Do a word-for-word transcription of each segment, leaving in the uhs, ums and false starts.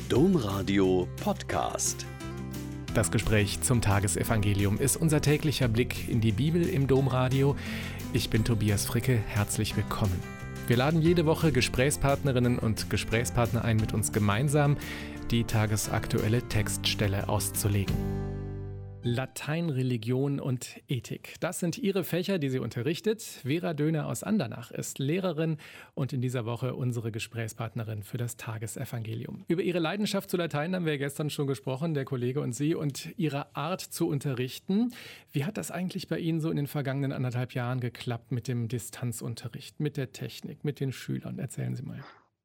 Domradio Podcast. Das Gespräch zum Tagesevangelium ist unser täglicher Blick in die Bibel im Domradio. Ich bin Tobias Fricke, herzlich willkommen. Wir laden jede Woche Gesprächspartnerinnen und Gesprächspartner ein, mit uns gemeinsam die tagesaktuelle Textstelle auszulegen. Latein, Religion und Ethik. Das sind ihre Fächer, die sie unterrichtet. Vera Döhner aus Andernach ist Lehrerin und in dieser Woche unsere Gesprächspartnerin für das Tagesevangelium. Über ihre Leidenschaft zu Latein haben wir gestern schon gesprochen, der Kollege und Sie, und ihre Art zu unterrichten. Wie hat das eigentlich bei Ihnen so in den vergangenen anderthalb Jahren geklappt mit dem Distanzunterricht, mit der Technik, mit den Schülern? Erzählen Sie mal.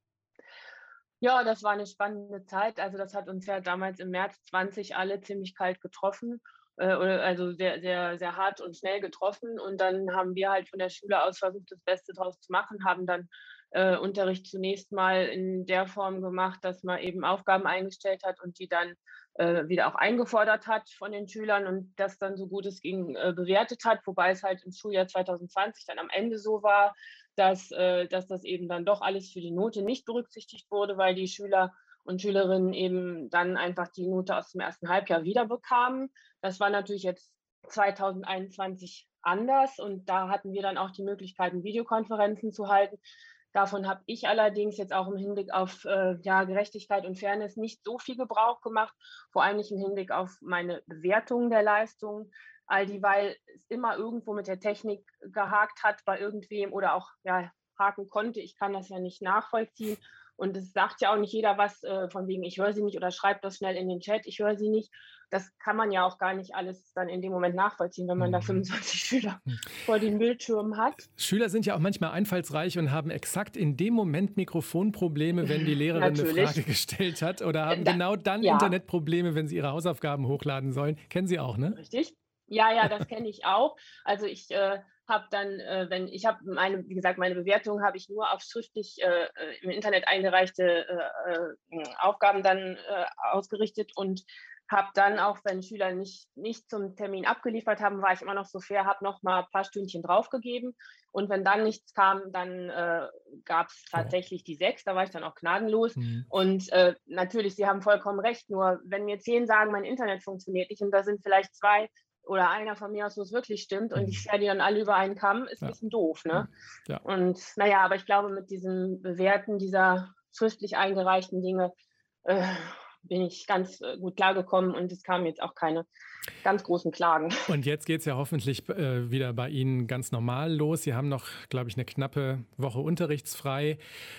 Ja, das war eine spannende Zeit. Also, das hat uns ja damals im März zwanzig alle ziemlich kalt getroffen, äh, oder also sehr, sehr, sehr hart und schnell getroffen. Und dann haben wir halt von der Schule aus versucht, das Beste draus zu machen, haben dann äh, Unterricht zunächst mal in der Form gemacht, dass man eben Aufgaben eingestellt hat und die dann äh, wieder auch eingefordert hat von den Schülern und das dann so gut es ging äh, bewertet hat, wobei es halt im Schuljahr zwanzig zwanzig dann am Ende so war, dass, äh, dass das eben dann doch alles für die Note nicht berücksichtigt wurde, weil die Schüler und Schülerinnen eben dann einfach die Note aus dem ersten Halbjahr wiederbekamen. Das war natürlich jetzt zwanzig einundzwanzig anders und da hatten wir dann auch die Möglichkeiten, Videokonferenzen zu halten. Davon habe ich allerdings jetzt auch im Hinblick auf äh, ja, Gerechtigkeit und Fairness nicht so viel Gebrauch gemacht, vor allem nicht im Hinblick auf meine Bewertung der Leistungen, all dieweil es immer irgendwo mit der Technik gehakt hat bei irgendwem oder auch ja, haken konnte. Ich kann das ja nicht nachvollziehen. Und es sagt ja auch nicht jeder was äh, von wegen, ich höre sie nicht oder schreibt das schnell in den Chat, ich höre sie nicht. Das kann man ja auch gar nicht alles dann in dem Moment nachvollziehen, wenn man da fünfundzwanzig Schüler vor dem Bildschirm hat. Schüler sind ja auch manchmal einfallsreich und haben exakt in dem Moment Mikrofonprobleme, wenn die Lehrerin eine Frage gestellt hat, oder haben da, genau dann ja. Internetprobleme, wenn sie ihre Hausaufgaben hochladen sollen. Kennen Sie auch, ne? Richtig. Ja, ja, das kenne ich auch. Also ich äh, habe dann, äh, wenn ich habe meine, wie gesagt, meine Bewertung habe ich nur auf schriftlich äh, im Internet eingereichte äh, äh, Aufgaben dann äh, ausgerichtet und habe dann auch, wenn Schüler nicht, nicht zum Termin abgeliefert haben, war ich immer noch so fair, habe noch mal ein paar Stündchen draufgegeben und wenn dann nichts kam, dann äh, gab es tatsächlich die sechs, da war ich dann auch gnadenlos mhm. und äh, natürlich, Sie haben vollkommen recht, nur wenn mir zehn sagen, mein Internet funktioniert nicht und da sind vielleicht zwei oder einer von mir aus, wo es wirklich stimmt und ich schere die dann alle über einen Kamm, ist ein ja. bisschen doof, ne? Ja. Und naja, aber ich glaube, mit diesem Bewerten dieser schriftlich eingereichten Dinge äh, bin ich ganz äh, gut klargekommen und es kamen jetzt auch keine ganz großen Klagen. Und jetzt geht es ja hoffentlich äh, wieder bei Ihnen ganz normal los. Sie haben noch, glaube ich, eine knappe Woche unterrichtsfrei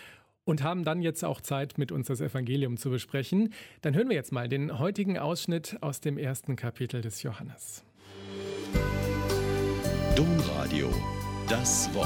und haben dann jetzt auch Zeit, mit uns das Evangelium zu besprechen. Dann hören wir jetzt mal den heutigen Ausschnitt aus dem ersten Kapitel des Johannes. Domradio, das Wort.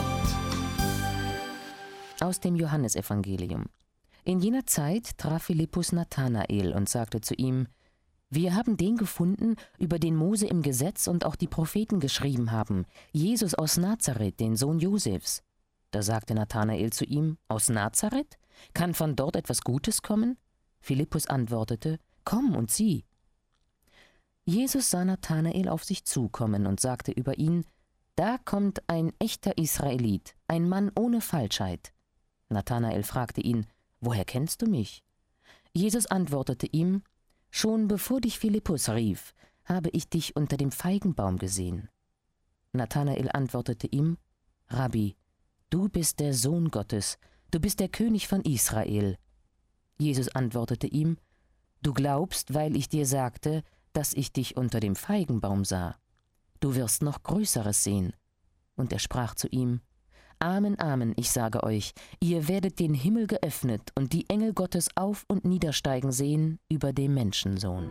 Aus dem Johannesevangelium. In jener Zeit traf Philippus Nathanael und sagte zu ihm: Wir haben den gefunden, über den Mose im Gesetz und auch die Propheten geschrieben haben, Jesus aus Nazareth, den Sohn Josefs. Da sagte Nathanael zu ihm: Aus Nazareth? Kann von dort etwas Gutes kommen? Philippus antwortete: Komm und sieh. Jesus sah Nathanael auf sich zukommen und sagte über ihn: Da kommt ein echter Israelit, ein Mann ohne Falschheit. Nathanael fragte ihn: Woher kennst du mich? Jesus antwortete ihm: Schon bevor dich Philippus rief, habe ich dich unter dem Feigenbaum gesehen. Nathanael antwortete ihm: Rabbi, du bist der Sohn Gottes, du bist der König von Israel. Jesus antwortete ihm: Du glaubst, weil ich dir sagte, dass ich dich unter dem Feigenbaum sah. Du wirst noch Größeres sehen. Und er sprach zu ihm: Amen, Amen, ich sage euch, ihr werdet den Himmel geöffnet und die Engel Gottes auf- und niedersteigen sehen über dem Menschensohn.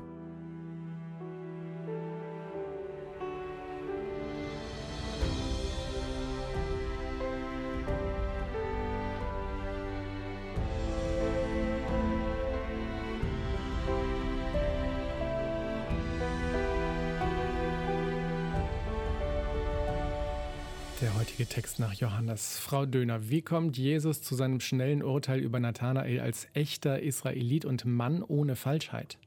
Der heutige Text nach Johannes. Frau Döhner, wie kommt Jesus zu seinem schnellen Urteil über Nathanael als echter Israelit und Mann ohne Falschheit?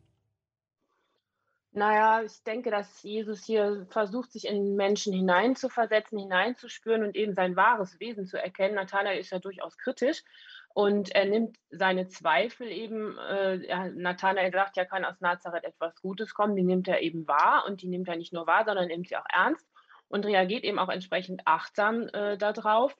Naja, ich denke, dass Jesus hier versucht, sich in Menschen hineinzuversetzen, hineinzuspüren und eben sein wahres Wesen zu erkennen. Nathanael ist ja durchaus kritisch Und er nimmt seine Zweifel eben, äh, Nathanael sagt, ja, kann aus Nazareth etwas Gutes kommen, die nimmt er eben wahr und die nimmt er nicht nur wahr, sondern nimmt sie auch ernst und reagiert eben auch entsprechend achtsam äh, darauf.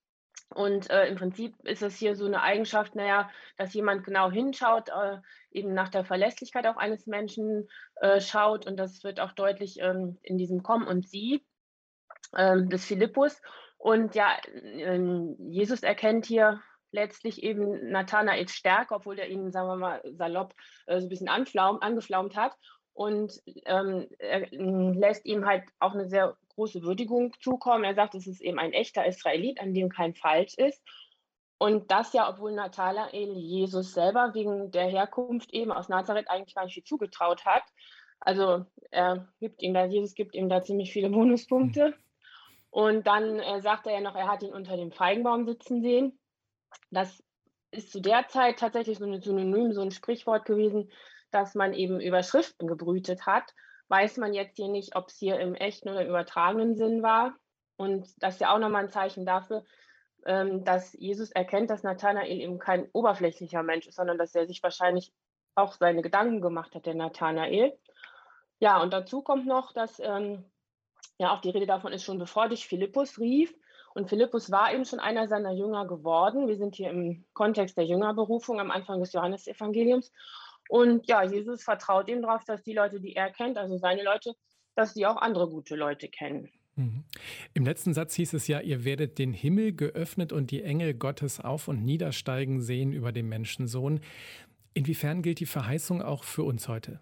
Und äh, im Prinzip ist es hier so eine Eigenschaft, naja, dass jemand genau hinschaut, äh, eben nach der Verlässlichkeit auch eines Menschen äh, schaut und das wird auch deutlich ähm, in diesem Komm und Sieh ähm, des Philippus. Und ja, äh, Jesus erkennt hier letztlich eben Nathanaels Stärke, obwohl er ihn, sagen wir mal, salopp äh, so ein bisschen anflaum, angeflaumt hat. Und ähm, er äh, lässt ihm halt auch eine sehr große Würdigung zukommen. Er sagt, es ist eben ein echter Israelit, an dem kein Falsch ist. Und das ja, obwohl Nathanael Jesus selber wegen der Herkunft eben aus Nazareth eigentlich gar nicht viel zugetraut hat. Also er gibt ihm da, Jesus gibt ihm da ziemlich viele Bonuspunkte. Und dann äh, sagt er ja noch, er hat ihn unter dem Feigenbaum sitzen sehen. Das ist zu der Zeit tatsächlich so ein Synonym, so ein Sprichwort gewesen, dass man eben über Schriften gebrütet hat. Weiß man jetzt hier nicht, ob es hier im echten oder im übertragenen Sinn war. Und das ist ja auch nochmal ein Zeichen dafür, ähm, dass Jesus erkennt, dass Nathanael eben kein oberflächlicher Mensch ist, sondern dass er sich wahrscheinlich auch seine Gedanken gemacht hat, der Nathanael. Ja, und dazu kommt noch, dass ähm, ja auch die Rede davon ist, schon bevor dich Philippus rief. Und Philippus war eben schon einer seiner Jünger geworden. Wir sind hier im Kontext der Jüngerberufung am Anfang des Johannesevangeliums. Und ja, Jesus vertraut ihm darauf, dass die Leute, die er kennt, also seine Leute, dass die auch andere gute Leute kennen. Mhm. Im letzten Satz hieß es ja, ihr werdet den Himmel geöffnet und die Engel Gottes auf- und niedersteigen sehen über dem Menschensohn. Inwiefern gilt die Verheißung auch für uns heute?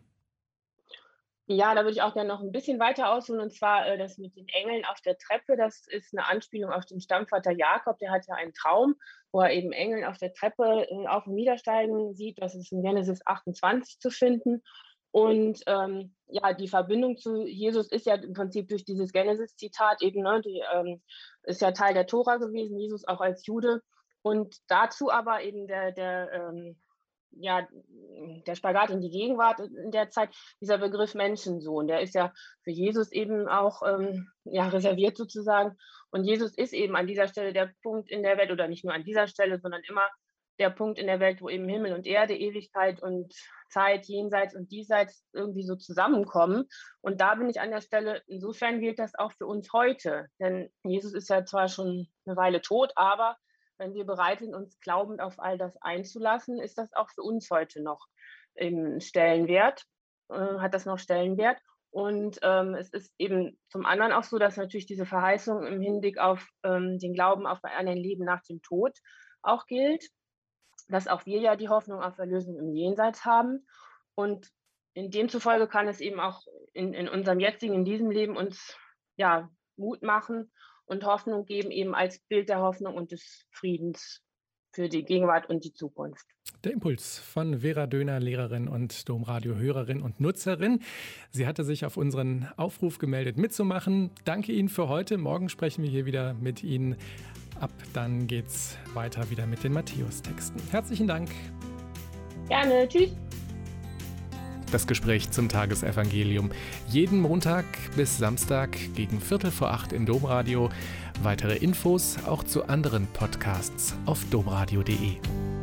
Ja, da würde ich auch gerne noch ein bisschen weiter ausholen, und zwar äh, das mit den Engeln auf der Treppe. Das ist eine Anspielung auf den Stammvater Jakob. Der hat ja einen Traum, wo er eben Engeln auf der Treppe äh, auf- und niedersteigen sieht. Das ist in Genesis achtundzwanzig zu finden. Und ähm, ja, die Verbindung zu Jesus ist ja im Prinzip durch dieses Genesis-Zitat eben, ne, die ähm, ist ja Teil der Tora gewesen, Jesus auch als Jude. Und dazu aber eben der, der ähm, ja, der Spagat in die Gegenwart in der Zeit, dieser Begriff Menschensohn, der ist ja für Jesus eben auch ähm, ja, reserviert sozusagen. Und Jesus ist eben an dieser Stelle der Punkt in der Welt, oder nicht nur an dieser Stelle, sondern immer der Punkt in der Welt, wo eben Himmel und Erde, Ewigkeit und Zeit, jenseits und diesseits irgendwie so zusammenkommen. Und da bin ich an der Stelle, insofern gilt das auch für uns heute. Denn Jesus ist ja zwar schon eine Weile tot, aber wenn wir bereit sind, uns glaubend auf all das einzulassen, ist das auch für uns heute noch im Stellenwert, äh, hat das noch Stellenwert. Und ähm, es ist eben zum anderen auch so, dass natürlich diese Verheißung im Hinblick auf ähm, den Glauben auf ein Leben nach dem Tod auch gilt, dass auch wir ja die Hoffnung auf Erlösung im Jenseits haben. Und in demzufolge kann es eben auch in, in unserem jetzigen, in diesem Leben uns ja Mut machen und Hoffnung geben, eben als Bild der Hoffnung und des Friedens für die Gegenwart und die Zukunft. Der Impuls von Vera Döner, Lehrerin und Domradio-Hörerin und Nutzerin. Sie hatte sich auf unseren Aufruf gemeldet, mitzumachen. Danke Ihnen für heute. Morgen sprechen wir hier wieder mit Ihnen. Ab dann geht's weiter wieder mit den Matthäus-Texten. Herzlichen Dank. Gerne. Tschüss. Das Gespräch zum Tagesevangelium. Jeden Montag bis Samstag gegen Viertel vor acht im Domradio. Weitere Infos auch zu anderen Podcasts auf domradio punkt de.